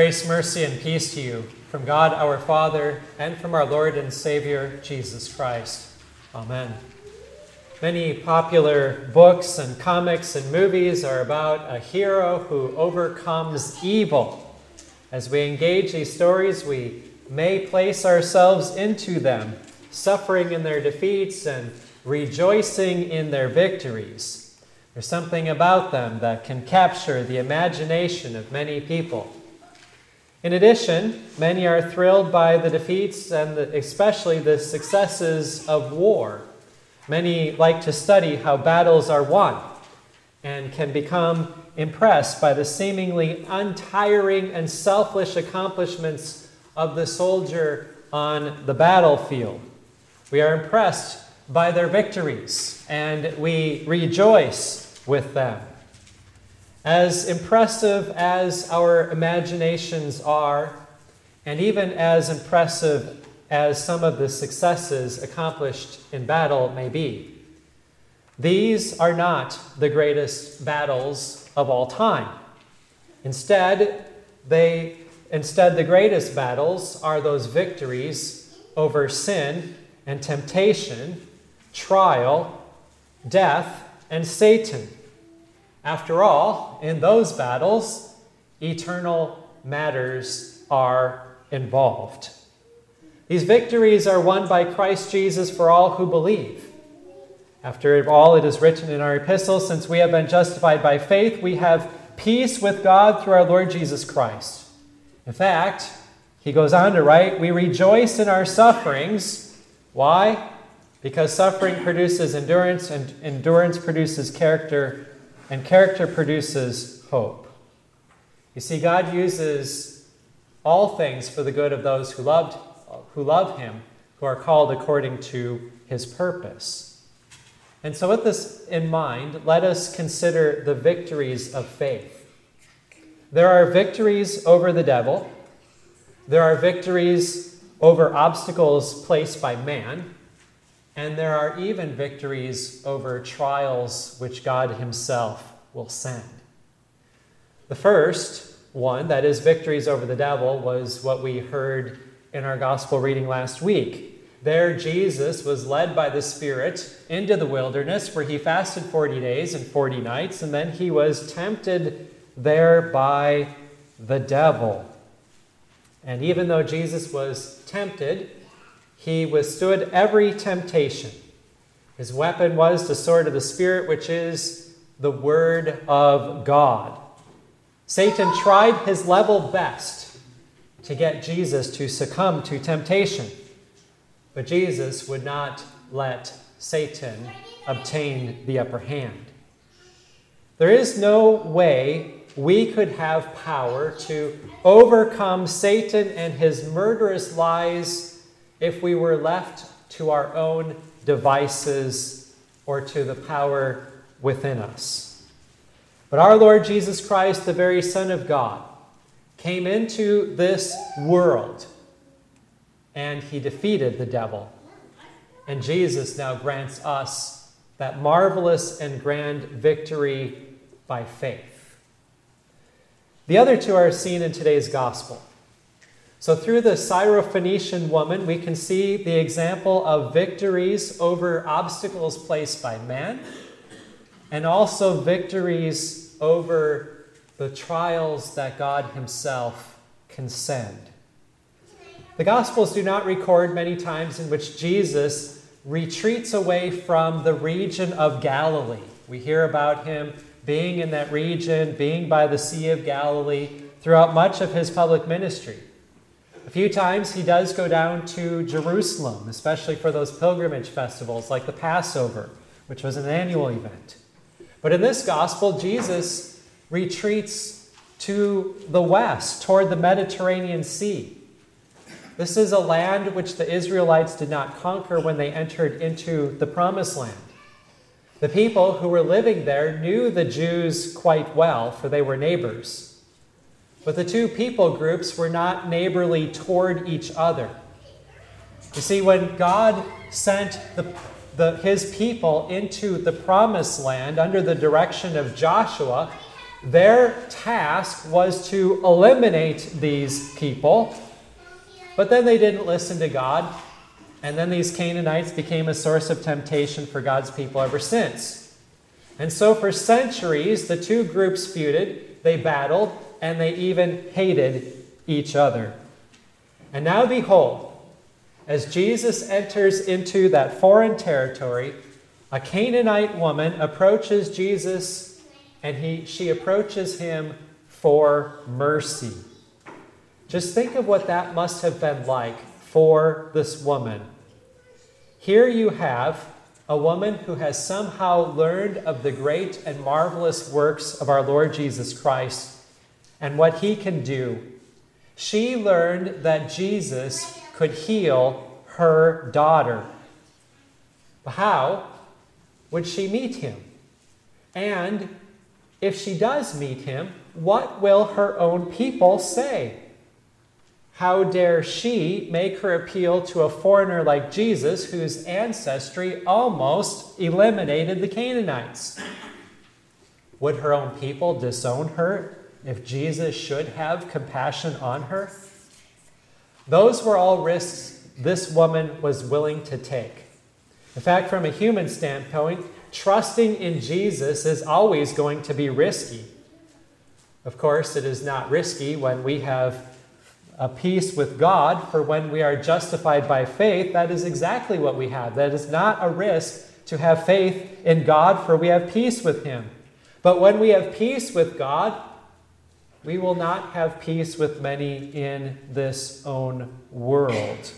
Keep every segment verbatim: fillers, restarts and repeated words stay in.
Grace, mercy, and peace to you from God our Father and from our Lord and Savior, Jesus Christ. Amen. Many popular books and comics and movies are about a hero who overcomes evil. As we engage these stories, we may place ourselves into them, suffering in their defeats and rejoicing in their victories. There's something about them that can capture the imagination of many people. In addition, many are thrilled by the defeats and the, especially the successes of war. Many like to study how battles are won and can become impressed by the seemingly untiring and selfish accomplishments of the soldier on the battlefield. We are impressed by their victories and we rejoice with them. As impressive as our imaginations are, and even as impressive as some of the successes accomplished in battle may be, these are not the greatest battles of all time. Instead, they, instead, the greatest battles are those victories over sin and temptation, trial, death, and Satan. After all, in those battles, eternal matters are involved. These victories are won by Christ Jesus for all who believe. After all, it is written in our epistle, since we have been justified by faith, we have peace with God through our Lord Jesus Christ. In fact, he goes on to write, we rejoice in our sufferings. Why? Because suffering produces endurance, and endurance produces character, and character produces hope. You see, God uses all things for the good of those who loved, who love him, who are called according to his purpose. And so with this in mind, let us consider the victories of faith. There are victories over the devil. There are victories over obstacles placed by man. And there are even victories over trials which God himself will send. The first one, that is victories over the devil, was what we heard in our gospel reading last week. There Jesus was led by the Spirit into the wilderness where he fasted forty days and forty nights, and then he was tempted there by the devil. And even though Jesus was tempted, he withstood every temptation. His weapon was the sword of the Spirit, which is the Word of God. Satan tried his level best to get Jesus to succumb to temptation, but Jesus would not let Satan obtain the upper hand. There is no way we could have power to overcome Satan and his murderous lies if we were left to our own devices or to the power within us. But our Lord Jesus Christ, the very Son of God, came into this world and he defeated the devil. And Jesus now grants us that marvelous and grand victory by faith. The other two are seen in today's gospel. So through the Syrophoenician woman, we can see the example of victories over obstacles placed by man, and also victories over the trials that God himself can send. The Gospels do not record many times in which Jesus retreats away from the region of Galilee. We hear about him being in that region, being by the Sea of Galilee throughout much of his public ministry. A few times he does go down to Jerusalem, especially for those pilgrimage festivals like the Passover, which was an annual event. But in this gospel, Jesus retreats to the west, toward the Mediterranean Sea. This is a land which the Israelites did not conquer when they entered into the Promised Land. The people who were living there knew the Jews quite well, for they were neighbors. But the two people groups were not neighborly toward each other. You see, when God sent the, the, his people into the Promised Land under the direction of Joshua, Their task was to eliminate these people, but then they didn't listen to God, and then these Canaanites became a source of temptation for God's people ever since. And so for centuries, the two groups feuded, they battled, and they even hated each other. And now behold, as Jesus enters into that foreign territory, a Canaanite woman approaches Jesus, and he, she approaches him for mercy. Just think of what that must have been like for this woman. Here you have a woman who has somehow learned of the great and marvelous works of our Lord Jesus Christ and what he can do. She learned that Jesus could heal her daughter. But how would she meet him? And if she does meet him, what will her own people say? How dare she make her appeal to a foreigner like Jesus, whose ancestry almost eliminated the Canaanites? Would her own people disown her if Jesus should have compassion on her? Those were all risks this woman was willing to take. In fact, from a human standpoint, trusting in Jesus is always going to be risky. Of course, it is not risky when we have a peace with God, for when we are justified by faith, that is exactly what we have. That is not a risk to have faith in God, for we have peace with him. But when we have peace with God, we will not have peace with many in this own world.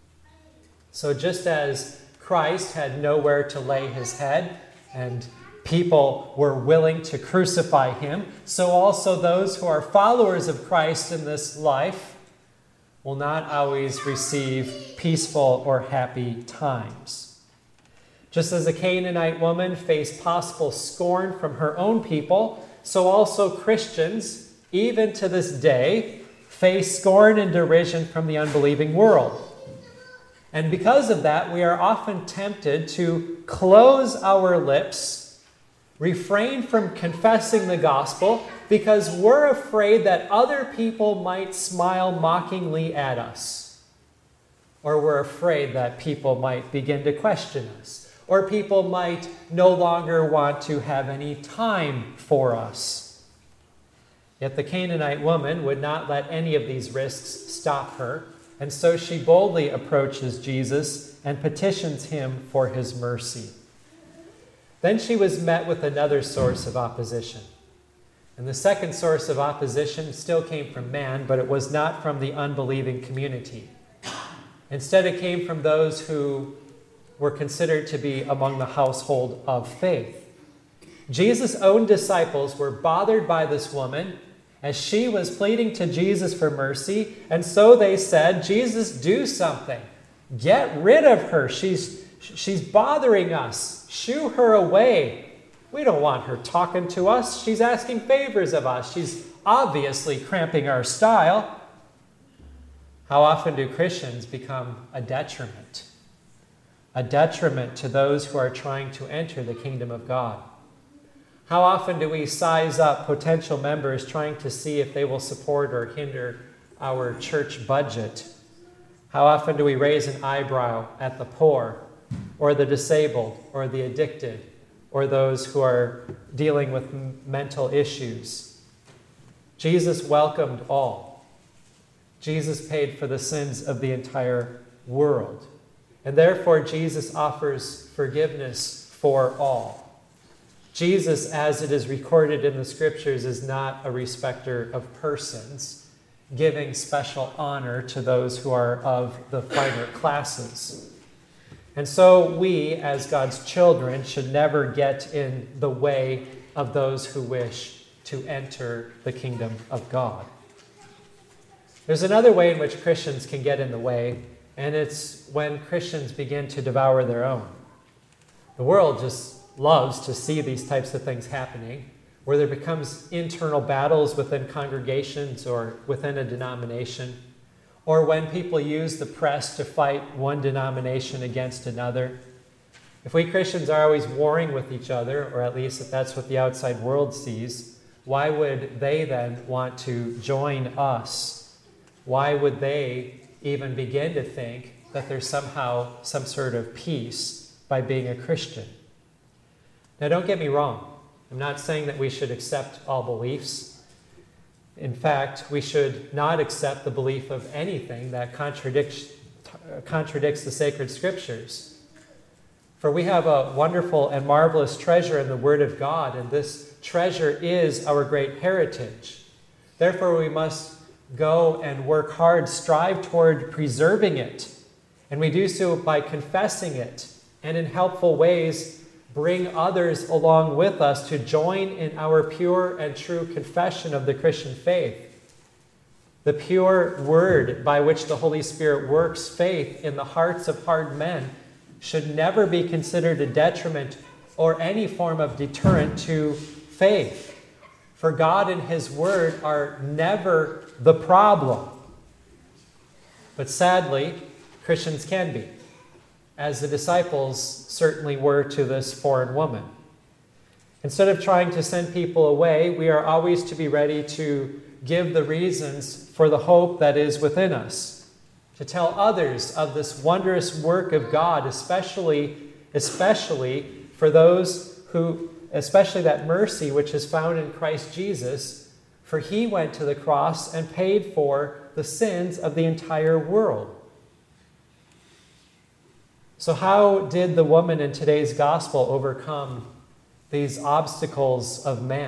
So just as Christ had nowhere to lay his head, and people were willing to crucify him, so also those who are followers of Christ in this life will not always receive peaceful or happy times. Just as a Canaanite woman faced possible scorn from her own people, so also Christians, even to this day, face scorn and derision from the unbelieving world. And because of that, we are often tempted to close our lips, refrain from confessing the gospel, because we're afraid that other people might smile mockingly at us. Or we're afraid that people might begin to question us. Or people might no longer want to have any time for us. Yet the Canaanite woman would not let any of these risks stop her, and so she boldly approaches Jesus and petitions him for his mercy. Then she was met with another source of opposition. And the second source of opposition still came from man, but it was not from the unbelieving community. Instead, it came from those who were considered to be among the household of faith. Jesus' own disciples were bothered by this woman as she was pleading to Jesus for mercy, and so they said, Jesus, do something. Get rid of her. She's, she's bothering us. Shoo her away. We don't want her talking to us. She's asking favors of us. She's obviously cramping our style. How often do Christians become a detriment? A detriment to those who are trying to enter the kingdom of God. How often do we size up potential members trying to see if they will support or hinder our church budget? How often do we raise an eyebrow at the poor, or the disabled, or the addicted, or those who are dealing with m- mental issues? Jesus welcomed all. Jesus paid for the sins of the entire world. And therefore, Jesus offers forgiveness for all. Jesus, as it is recorded in the scriptures, is not a respecter of persons, giving special honor to those who are of the finer classes. And so we, as God's children, should never get in the way of those who wish to enter the kingdom of God. There's another way in which Christians can get in the way, and it's when Christians begin to devour their own. The world just loves to see these types of things happening, where there becomes internal battles within congregations or within a denomination, or when people use the press to fight one denomination against another. If we Christians are always warring with each other, or at least if that's what the outside world sees, why would they then want to join us? Why would they even begin to think that there's somehow some sort of peace by being a Christian? Now, don't get me wrong. I'm not saying that we should accept all beliefs. In fact, we should not accept the belief of anything that contradicts, contradicts the sacred scriptures. For we have a wonderful and marvelous treasure in the Word of God, and this treasure is our great heritage. Therefore, we must go and work hard, strive toward preserving it. And we do so by confessing it, and in helpful ways bring others along with us to join in our pure and true confession of the Christian faith. The pure word by which the Holy Spirit works faith in the hearts of hard men should never be considered a detriment or any form of deterrent to faith. For God and His Word are never the problem. But sadly, Christians can be, as the disciples certainly were to this foreign woman. Instead of trying to send people away, we are always to be ready to give the reasons for the hope that is within us, to tell others of this wondrous work of God, especially, especially for those who, especially that mercy which is found in Christ Jesus, for He went to the cross and paid for the sins of the entire world. So how did the woman in today's gospel overcome these obstacles of man?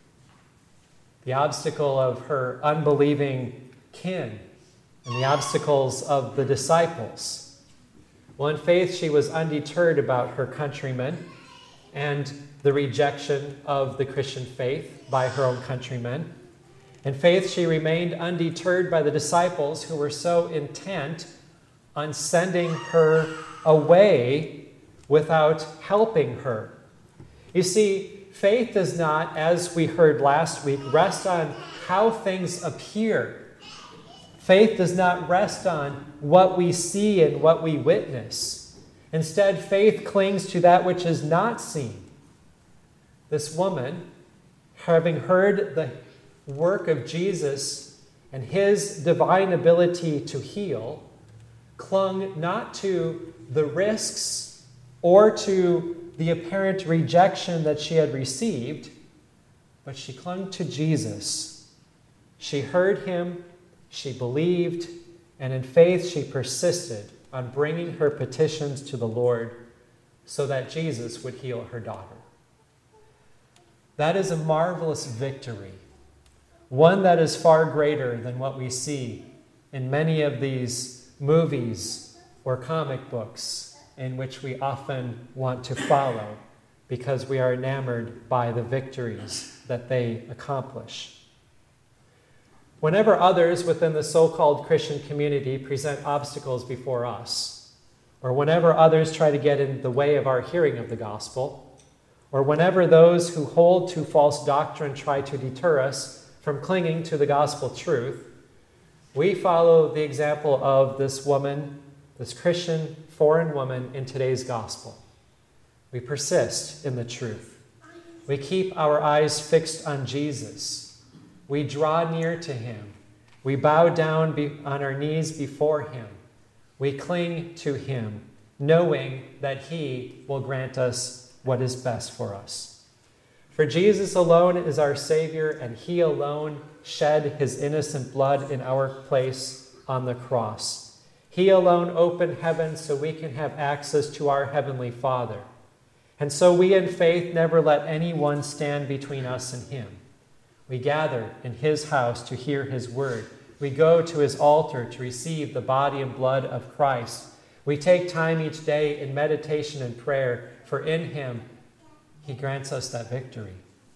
The obstacle of her unbelieving kin and the obstacles of the disciples. Well, in faith, she was undeterred about her countrymen and the rejection of the Christian faith by her own countrymen. In faith, she remained undeterred by the disciples who were so intent on sending her away without helping her. You see, faith does not, as we heard last week, rest on how things appear. Faith does not rest on what we see and what we witness. Instead, faith clings to that which is not seen. This woman, having heard the work of Jesus and His divine ability to heal, clung not to the risks or to the apparent rejection that she had received, but she clung to Jesus. She heard Him, she believed, and in faith she persisted on bringing her petitions to the Lord so that Jesus would heal her daughter. That is a marvelous victory, one that is far greater than what we see in many of these movies or comic books in which we often want to follow because we are enamored by the victories that they accomplish. Whenever others within the so-called Christian community present obstacles before us, or whenever others try to get in the way of our hearing of the gospel, or whenever those who hold to false doctrine try to deter us from clinging to the gospel truth, we follow the example of this woman, this Christian foreign woman in today's gospel. We persist in the truth. We keep our eyes fixed on Jesus. We draw near to Him. We bow down be- on our knees before Him. We cling to Him, knowing that He will grant us what is best for us. For Jesus alone is our Savior, and He alone shed His innocent blood in our place on the cross. He alone opened heaven so we can have access to our Heavenly Father. And so we in faith never let anyone stand between us and Him. We gather in His house to hear His word. We go to His altar to receive the body and blood of Christ. We take time each day in meditation and prayer, for in Him He grants us that victory.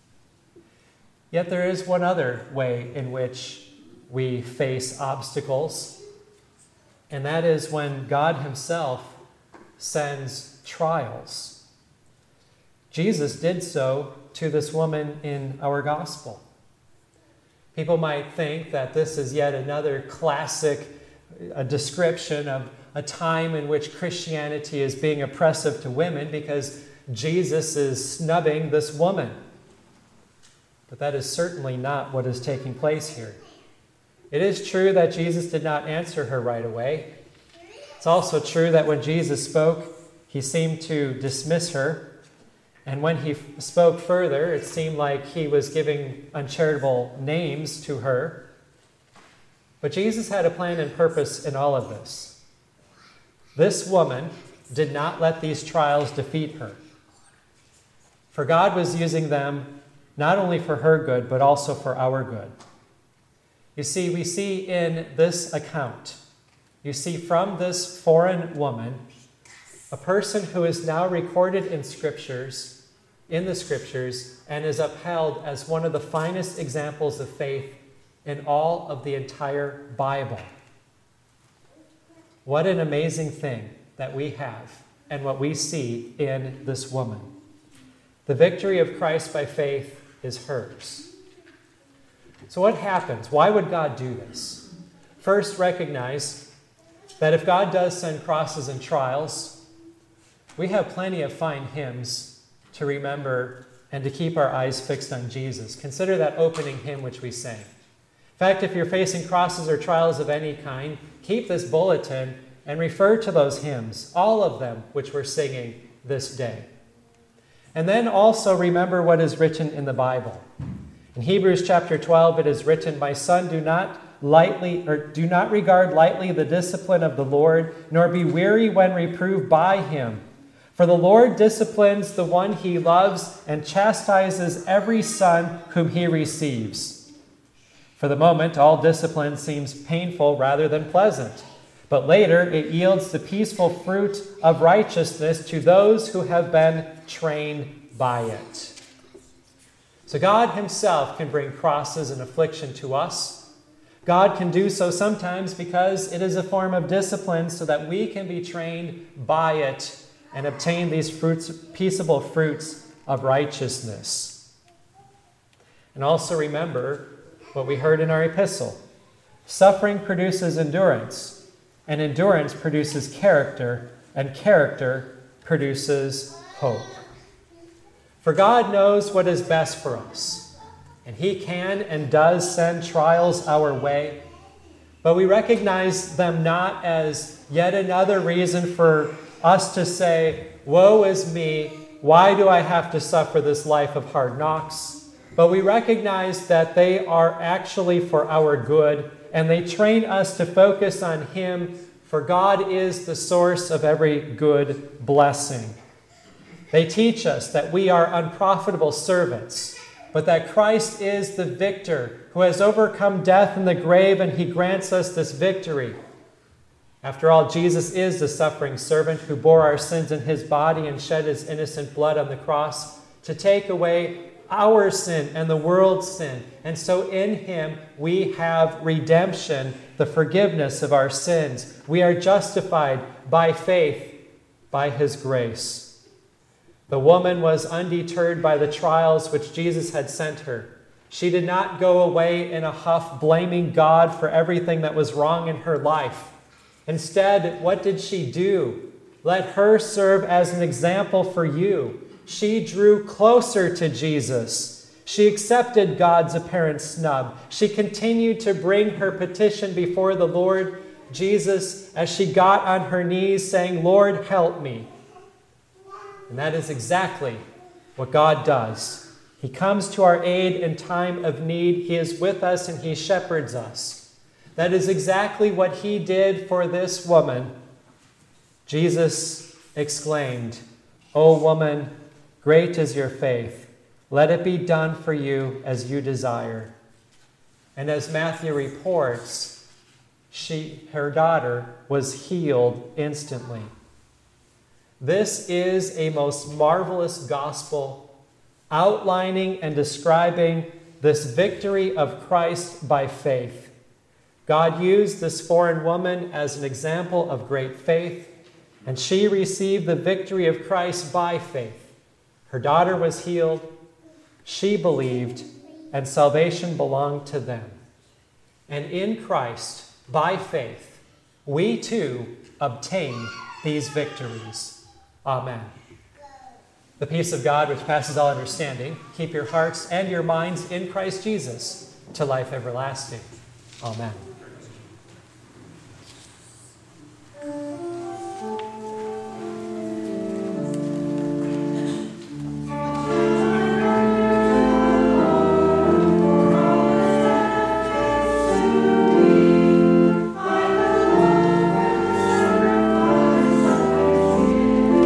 Yet there is one other way in which we face obstacles, and that is when God Himself sends trials. Jesus did so to this woman in our gospel. People might think that this is yet another classic a description of a time in which Christianity is being oppressive to women because Jesus is snubbing this woman. But that is certainly not what is taking place here. It is true that Jesus did not answer her right away. It's also true that when Jesus spoke, he seemed to dismiss her. And when he spoke further, it seemed like he was giving uncharitable names to her. But Jesus had a plan and purpose in all of this. This woman did not let these trials defeat her. For God was using them not only for her good, but also for our good. You see, we see in this account, you see from this foreign woman, a person who is now recorded in scriptures, in the scriptures, and is upheld as one of the finest examples of faith in all of the entire Bible. What an amazing thing that we have and what we see in this woman. The victory of Christ by faith is hers. So what happens? Why would God do this? First, recognize that if God does send crosses and trials, we have plenty of fine hymns to remember and to keep our eyes fixed on Jesus. Consider that opening hymn which we sang. In fact, if you're facing crosses or trials of any kind, keep this bulletin and refer to those hymns, all of them which we're singing this day. And then also remember what is written in the Bible. In Hebrews chapter twelve, it is written, "My son, do not lightly or do not regard lightly the discipline of the Lord, nor be weary when reproved by him. For the Lord disciplines the one he loves and chastises every son whom he receives." For the moment, all discipline seems painful rather than pleasant. But later, it yields the peaceful fruit of righteousness to those who have been trained by it. So God himself can bring crosses and affliction to us. God can do so sometimes because it is a form of discipline so that we can be trained by it and obtain these fruits, peaceable fruits of righteousness. And also remember what we heard in our epistle. Suffering produces endurance. And endurance produces character, and character produces hope. For God knows what is best for us, and he can and does send trials our way, but we recognize them not as yet another reason for us to say, "Woe is me, why do I have to suffer this life of hard knocks?" But we recognize that they are actually for our good, and they train us to focus on him, for God is the source of every good blessing. They teach us that we are unprofitable servants, but that Christ is the victor who has overcome death and the grave, and he grants us this victory. After all, Jesus is the suffering servant who bore our sins in his body and shed his innocent blood on the cross to take away our sin and the world's sin. And so in him we have redemption, the forgiveness of our sins. We are justified by faith, by his grace. The woman was undeterred by the trials which Jesus had sent her. She did not go away in a huff blaming God for everything that was wrong in her life. Instead, what did she do? Let her serve as an example for you. She drew closer to Jesus. She accepted God's apparent snub. She continued to bring her petition before the Lord Jesus as she got on her knees saying, "Lord, help me." And that is exactly what God does. He comes to our aid in time of need. He is with us and he shepherds us. That is exactly what he did for this woman. Jesus exclaimed, "O woman, great is your faith. Let it be done for you as you desire." And as Matthew reports, she, her daughter was healed instantly. This is a most marvelous gospel outlining and describing this victory of Christ by faith. God used this foreign woman as an example of great faith, and she received the victory of Christ by faith. Her daughter was healed, she believed, and salvation belonged to them. And in Christ, by faith, we too obtain these victories. Amen. The peace of God, which passes all understanding, keep your hearts and your minds in Christ Jesus to life everlasting. Amen.